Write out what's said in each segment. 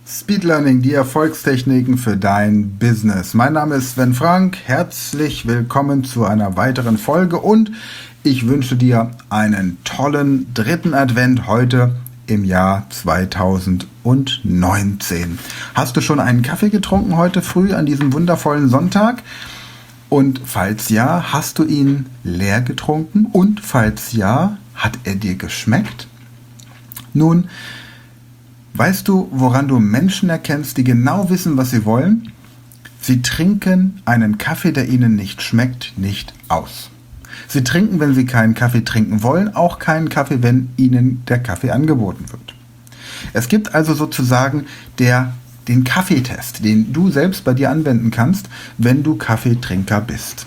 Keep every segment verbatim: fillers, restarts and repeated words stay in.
Speed Learning, die Erfolgstechniken für dein Business. Mein Name ist Sven Frank. Herzlich willkommen zu einer weiteren Folge und ich wünsche dir einen tollen dritten Advent heute im Jahr zweitausendneunzehn. Hast du schon einen Kaffee getrunken heute früh an diesem wundervollen Sonntag? Und falls ja, hast du ihn leer getrunken? Und falls ja, hat er dir geschmeckt? Nun, weißt du, woran du Menschen erkennst, die genau wissen, was sie wollen? Sie trinken einen Kaffee, der ihnen nicht schmeckt, nicht aus. Sie trinken, wenn sie keinen Kaffee trinken wollen, auch keinen Kaffee, wenn ihnen der Kaffee angeboten wird. Es gibt also sozusagen der, den Kaffeetest, den du selbst bei dir anwenden kannst, wenn du Kaffeetrinker bist.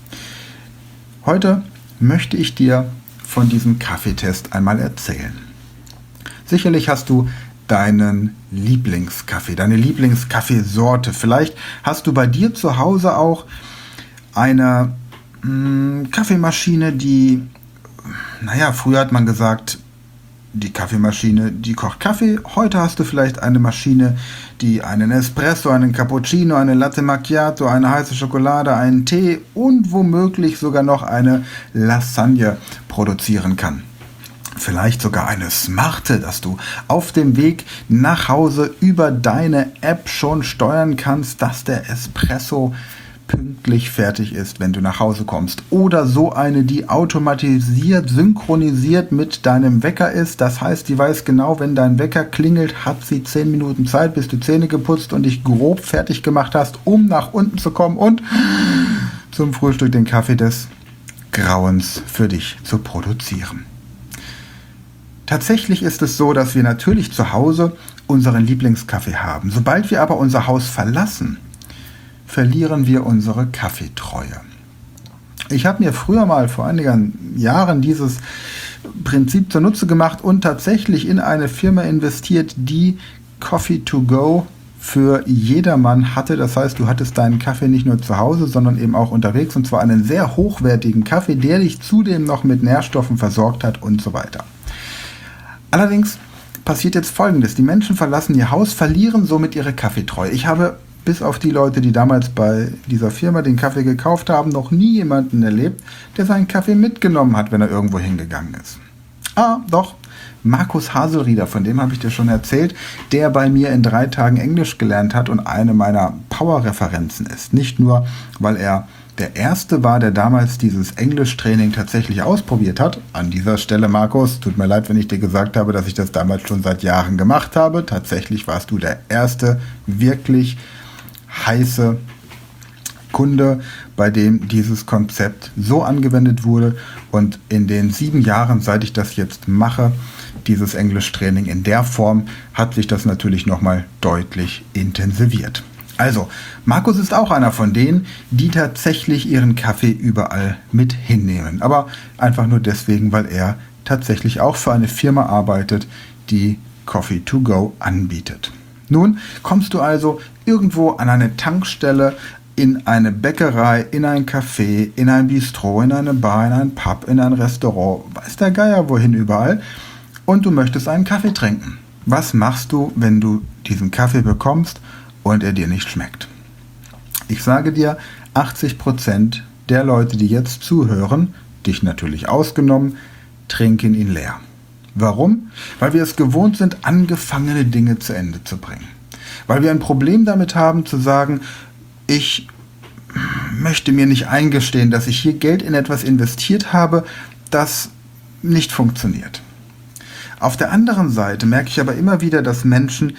Heute möchte ich dir von diesem Kaffeetest einmal erzählen. Sicherlich hast du deinen Lieblingskaffee, deine Lieblingskaffeesorte. Vielleicht hast du bei dir zu Hause auch eine mh, Kaffeemaschine, die, naja, früher hat man gesagt, die Kaffeemaschine, die kocht Kaffee. Heute hast du vielleicht eine Maschine, die einen Espresso, einen Cappuccino, eine Latte Macchiato, eine heiße Schokolade, einen Tee und womöglich sogar noch eine Lasagne produzieren kann. Vielleicht sogar eine smarte, dass du auf dem Weg nach Hause über deine App schon steuern kannst, dass der Espresso pünktlich fertig ist, wenn du nach Hause kommst. Oder so eine, die automatisiert, synchronisiert mit deinem Wecker ist. Das heißt, die weiß genau, wenn dein Wecker klingelt, hat sie zehn Minuten Zeit, bis du Zähne geputzt und dich grob fertig gemacht hast, um nach unten zu kommen und zum Frühstück den Kaffee des Grauens für dich zu produzieren. Tatsächlich ist es so, dass wir natürlich zu Hause unseren Lieblingskaffee haben. Sobald wir aber unser Haus verlassen, verlieren wir unsere Kaffeetreue. Ich habe mir früher mal vor einigen Jahren dieses Prinzip zunutze gemacht und tatsächlich in eine Firma investiert, die Coffee to go für jedermann hatte. Das heißt, du hattest deinen Kaffee nicht nur zu Hause, sondern eben auch unterwegs, und zwar einen sehr hochwertigen Kaffee, der dich zudem noch mit Nährstoffen versorgt hat und so weiter. Allerdings passiert jetzt Folgendes. Die Menschen verlassen ihr Haus, verlieren somit ihre Kaffeetreue. Ich habe bis auf die Leute, die damals bei dieser Firma den Kaffee gekauft haben, noch nie jemanden erlebt, der seinen Kaffee mitgenommen hat, wenn er irgendwo hingegangen ist. Ah, doch, Markus Haselrieder, von dem habe ich dir schon erzählt, der bei mir in drei Tagen Englisch gelernt hat und eine meiner Power-Referenzen ist. Nicht nur, weil er der Erste war, der damals dieses Englischtraining tatsächlich ausprobiert hat. An dieser Stelle, Markus, tut mir leid, wenn ich dir gesagt habe, dass ich das damals schon seit Jahren gemacht habe. Tatsächlich warst du der erste wirklich heiße Kunde, bei dem dieses Konzept so angewendet wurde. Und in den sieben Jahren, seit ich das jetzt mache, dieses Englischtraining in der Form, hat sich das natürlich nochmal deutlich intensiviert. Also, Markus ist auch einer von denen, die tatsächlich ihren Kaffee überall mit hinnehmen. Aber einfach nur deswegen, weil er tatsächlich auch für eine Firma arbeitet, die Coffee to go anbietet. Nun kommst du also irgendwo an eine Tankstelle, in eine Bäckerei, in ein Café, in ein Bistro, in eine Bar, in ein Pub, in ein Restaurant, weiß der Geier wohin überall, und du möchtest einen Kaffee trinken. Was machst du, wenn du diesen Kaffee bekommst und er dir nicht schmeckt? Ich sage dir, achtzig Prozent der Leute, die jetzt zuhören, dich natürlich ausgenommen, trinken ihn leer. Warum? Weil wir es gewohnt sind, angefangene Dinge zu Ende zu bringen. Weil wir ein Problem damit haben zu sagen, ich möchte mir nicht eingestehen, dass ich hier Geld in etwas investiert habe, das nicht funktioniert. Auf der anderen Seite merke ich aber immer wieder, dass Menschen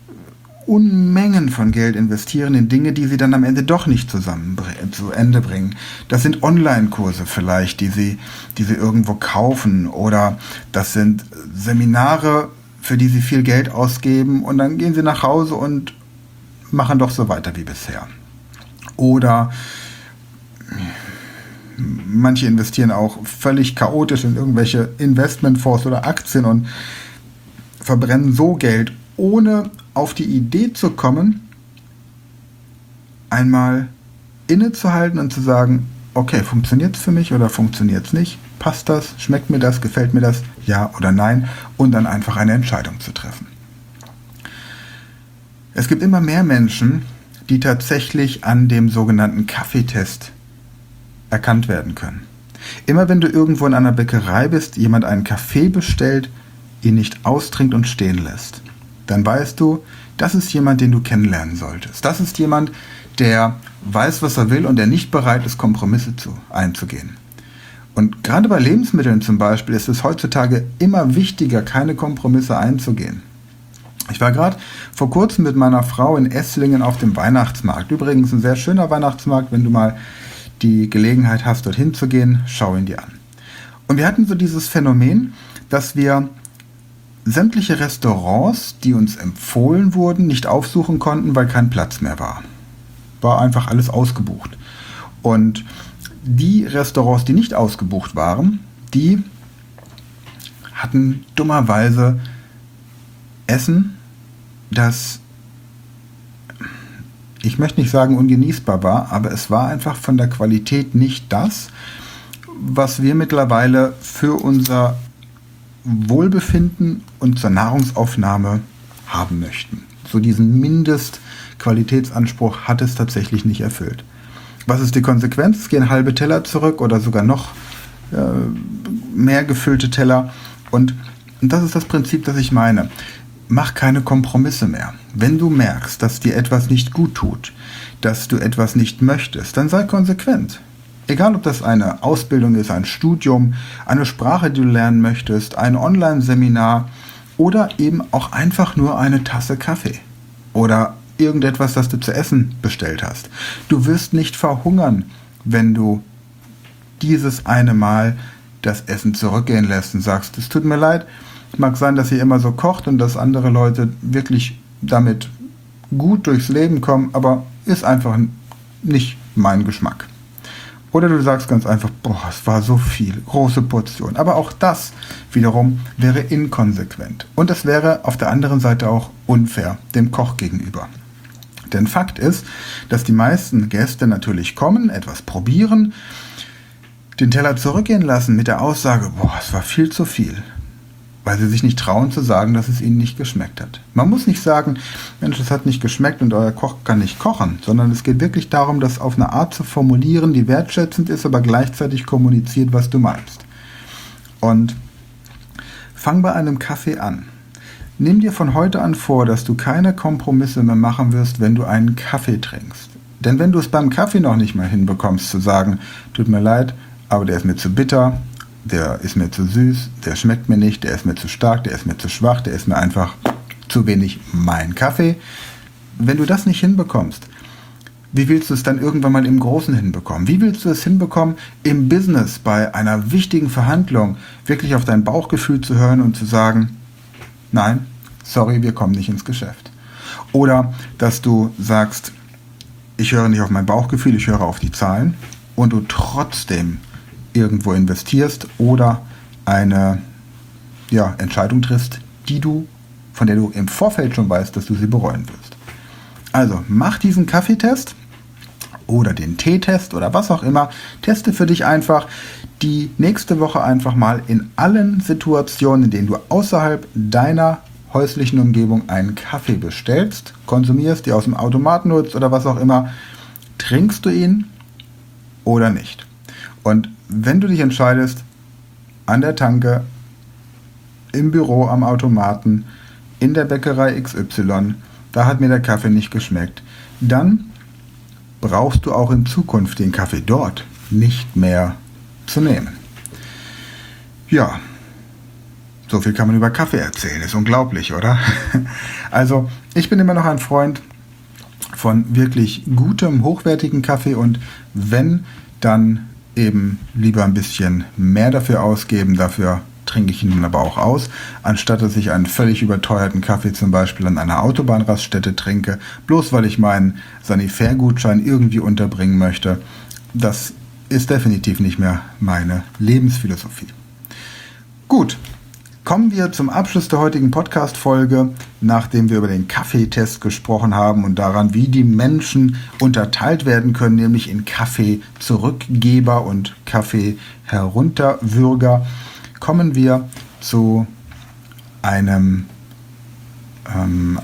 Unmengen von Geld investieren in Dinge, die sie dann am Ende doch nicht zusammen zu Ende bringen. Das sind Online-Kurse vielleicht, die sie, die sie irgendwo kaufen, oder das sind Seminare, für die sie viel Geld ausgeben, und dann gehen sie nach Hause und machen doch so weiter wie bisher. Oder manche investieren auch völlig chaotisch in irgendwelche Investmentfonds oder Aktien und verbrennen so Geld, ohne auf die Idee zu kommen, einmal innezuhalten und zu sagen, okay, funktioniert es für mich oder funktioniert es nicht? Passt das? Schmeckt mir das? Gefällt mir das? Ja oder nein? Und dann einfach eine Entscheidung zu treffen. Es gibt immer mehr Menschen, die tatsächlich an dem sogenannten Kaffeetest erkannt werden können. Immer wenn du irgendwo in einer Bäckerei bist, jemand einen Kaffee bestellt, ihn nicht austrinkt und stehen lässt, dann weißt du, das ist jemand, den du kennenlernen solltest. Das ist jemand, der weiß, was er will und der nicht bereit ist, Kompromisse zu, einzugehen. Und gerade bei Lebensmitteln zum Beispiel ist es heutzutage immer wichtiger, keine Kompromisse einzugehen. Ich war gerade vor kurzem mit meiner Frau in Esslingen auf dem Weihnachtsmarkt. Übrigens ein sehr schöner Weihnachtsmarkt, wenn du mal die Gelegenheit hast, dorthin zu gehen, schau ihn dir an. Und wir hatten so dieses Phänomen, dass wir sämtliche Restaurants, die uns empfohlen wurden, nicht aufsuchen konnten, weil kein Platz mehr war. War einfach alles ausgebucht. Und die Restaurants, die nicht ausgebucht waren, die hatten dummerweise Essen, das, ich möchte nicht sagen ungenießbar war, aber es war einfach von der Qualität nicht das, was wir mittlerweile für unser Wohlbefinden und zur Nahrungsaufnahme haben möchten. So diesen Mindestqualitätsanspruch hat es tatsächlich nicht erfüllt. Was ist die Konsequenz? Es gehen halbe Teller zurück oder sogar noch äh, mehr gefüllte Teller. Und, und das ist das Prinzip, das ich meine. Mach keine Kompromisse mehr. Wenn du merkst, dass dir etwas nicht gut tut, dass du etwas nicht möchtest, dann sei konsequent. Egal, ob das eine Ausbildung ist, ein Studium, eine Sprache, die du lernen möchtest, ein Online-Seminar oder eben auch einfach nur eine Tasse Kaffee oder irgendetwas, das du zu essen bestellt hast. Du wirst nicht verhungern, wenn du dieses eine Mal das Essen zurückgehen lässt und sagst, es tut mir leid, mag sein, dass ihr immer so kocht und dass andere Leute wirklich damit gut durchs Leben kommen, aber ist einfach nicht mein Geschmack. Oder du sagst ganz einfach, boah, es war so viel, große Portion. Aber auch das wiederum wäre inkonsequent. Und es wäre auf der anderen Seite auch unfair dem Koch gegenüber. Denn Fakt ist, dass die meisten Gäste natürlich kommen, etwas probieren, den Teller zurückgehen lassen mit der Aussage, boah, es war viel zu viel. Weil sie sich nicht trauen zu sagen, dass es ihnen nicht geschmeckt hat. Man muss nicht sagen, Mensch, es hat nicht geschmeckt und euer Koch kann nicht kochen, sondern es geht wirklich darum, das auf eine Art zu formulieren, die wertschätzend ist, aber gleichzeitig kommuniziert, was du meinst. Und fang bei einem Kaffee an. Nimm dir von heute an vor, dass du keine Kompromisse mehr machen wirst, wenn du einen Kaffee trinkst. Denn wenn du es beim Kaffee noch nicht mal hinbekommst, zu sagen, tut mir leid, aber der ist mir zu bitter, der ist mir zu süß, der schmeckt mir nicht, der ist mir zu stark, der ist mir zu schwach, der ist mir einfach zu wenig mein Kaffee. Wenn du das nicht hinbekommst, wie willst du es dann irgendwann mal im Großen hinbekommen? Wie willst du es hinbekommen, im Business bei einer wichtigen Verhandlung wirklich auf dein Bauchgefühl zu hören und zu sagen, nein, sorry, wir kommen nicht ins Geschäft. Oder dass du sagst, ich höre nicht auf mein Bauchgefühl, ich höre auf die Zahlen und du trotzdem irgendwo investierst oder eine ja, Entscheidung triffst, die du, von der du im Vorfeld schon weißt, dass du sie bereuen wirst. Also mach diesen Kaffeetest oder den Teetest oder was auch immer. Teste für dich einfach die nächste Woche einfach mal in allen Situationen, in denen du außerhalb deiner häuslichen Umgebung einen Kaffee bestellst, konsumierst, die aus dem Automaten nutzt oder was auch immer, trinkst du ihn oder nicht. Und wenn du dich entscheidest, an der Tanke, im Büro am Automaten, in der Bäckerei X Y, da hat mir der Kaffee nicht geschmeckt, dann brauchst du auch in Zukunft den Kaffee dort nicht mehr zu nehmen. Ja, so viel kann man über Kaffee erzählen, ist unglaublich, oder? Also, ich bin immer noch ein Freund von wirklich gutem, hochwertigen Kaffee und wenn, dann eben lieber ein bisschen mehr dafür ausgeben, dafür trinke ich ihn dann aber auch aus, anstatt dass ich einen völlig überteuerten Kaffee zum Beispiel an einer Autobahnraststätte trinke, bloß weil ich meinen Sanifair-Gutschein irgendwie unterbringen möchte. Das ist definitiv nicht mehr meine Lebensphilosophie. Gut, kommen wir zum Abschluss der heutigen Podcast-Folge, nachdem wir über den Kaffeetest gesprochen haben und daran, wie die Menschen unterteilt werden können, nämlich in Kaffee-Zurückgeber und Kaffee-Herunterwürger, kommen wir zu einem ähm,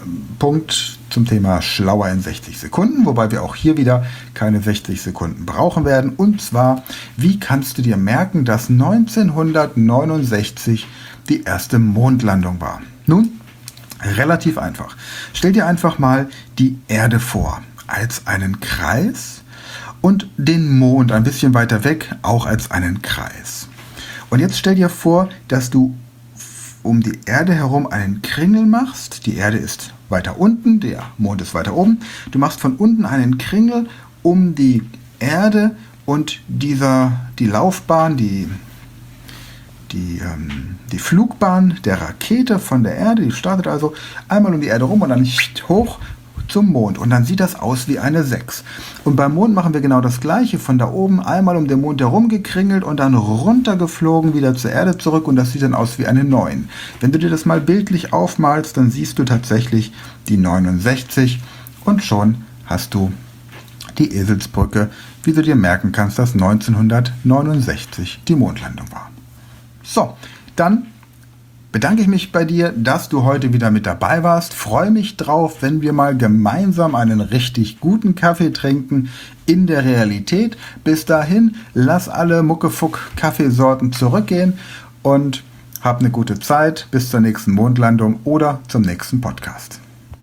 Punkt zum Thema Schlauer in sechzig Sekunden, wobei wir auch hier wieder keine sechzig Sekunden brauchen werden. Und zwar, wie kannst du dir merken, dass neunzehnhundertneunundsechzig die erste Mondlandung war? Nun, relativ einfach. Stell dir einfach mal die Erde vor als einen Kreis und den Mond ein bisschen weiter weg auch als einen Kreis. Und jetzt stell dir vor, dass du um die Erde herum einen Kringel machst. Die Erde ist weiter unten, der Mond ist weiter oben. Du machst von unten einen Kringel um die Erde und dieser, die Laufbahn, die, die, ähm, die Flugbahn der Rakete von der Erde, die startet also einmal um die Erde rum und dann hoch zum Mond. Und dann sieht das aus wie eine sechs. Und beim Mond machen wir genau das Gleiche. Von da oben einmal um den Mond herum gekringelt und dann runtergeflogen wieder zur Erde zurück. Und das sieht dann aus wie eine neun. Wenn du dir das mal bildlich aufmalst, dann siehst du tatsächlich die neunundsechzig. Und schon hast du die Eselsbrücke, wie du dir merken kannst, dass neunzehnhundertneunundsechzig die Mondlandung war. So, dann bedanke ich mich bei dir, dass du heute wieder mit dabei warst. Freue mich drauf, wenn wir mal gemeinsam einen richtig guten Kaffee trinken in der Realität. Bis dahin, lass alle Muckefuck-Kaffeesorten zurückgehen und hab eine gute Zeit. Bis zur nächsten Mondlandung oder zum nächsten Podcast.